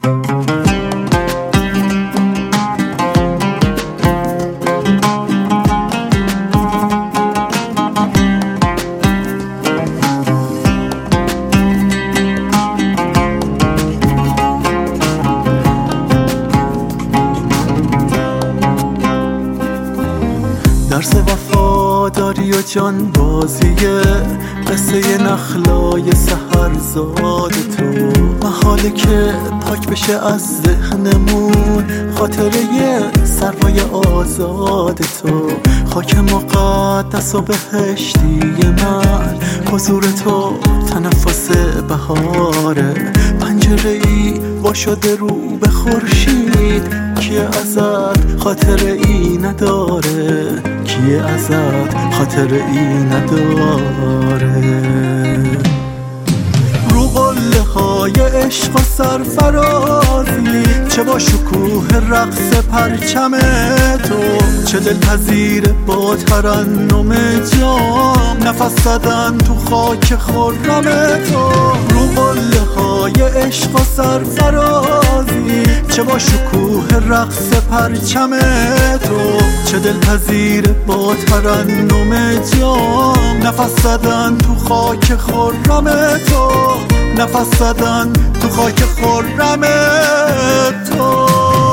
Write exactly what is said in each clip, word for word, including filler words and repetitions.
درس وفاداری و جان بازیه، قصه نخلای سحرزاد تو، محاله که پاک بشه از ذهنمون خاطره سروای آزاد تو. خاک مقدس و بهشتی من، حضور تو تنفس بهاره. پنجره ای وا شده رو به خورشید، کیه ازت خاطره ای نداره؟ کیه ازت خاطره ای نداره؟ رو قله های عشق و سرفرازی، چه با شکوه رقص پرچم تو، چه دلپذیر با ترنم جام نفس زدن تو خاک خرم تو. رو قله های عشق و سرفرازی، چه با شکوه رقص پرچم تو، چه دلپذیر با ترنم جام نفس زدن تو خاک خرم تو، نفس زدن تو خاک خرم تو.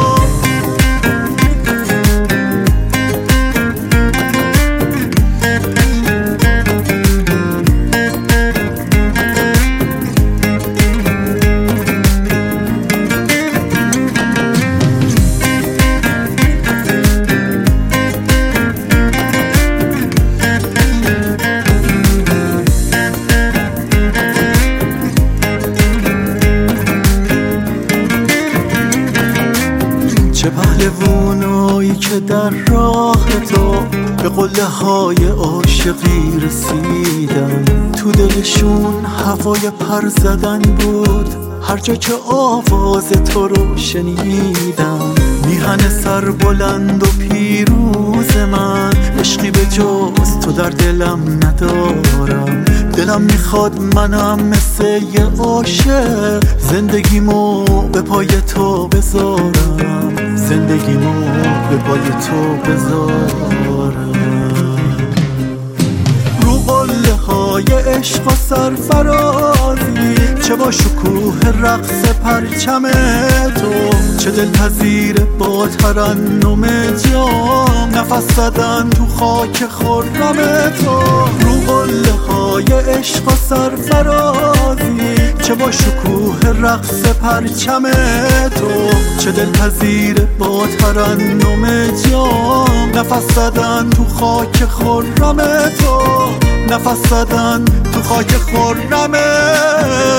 چه پهلوانایی که در راه تو به قله های عاشقی رسیدن، تو دلشون هوای پر زدن بود هر جا که آواز تو رو شنیدن. میهن سر بلند و پیروز من، عشقی به جز تو در دلم ندارم. دلم میخواد منم مثل یه عاشق، زندگیمو به پای تو بذارم، زندگیمو به پای تو بذارم. رو قله های عشق و سرفرازی، چه با شکوه رقص پرچم تو، چه دلپذیر با ترنم جام نفس زدن تو خاک خرم تو. رو قله های عشق و سرفرازی، چه با شکوه رقص پرچم تو، چه دلپذیر با ترنم جام نفس زدن تو خاک خرم تو، نفس زدن تو خاک خرم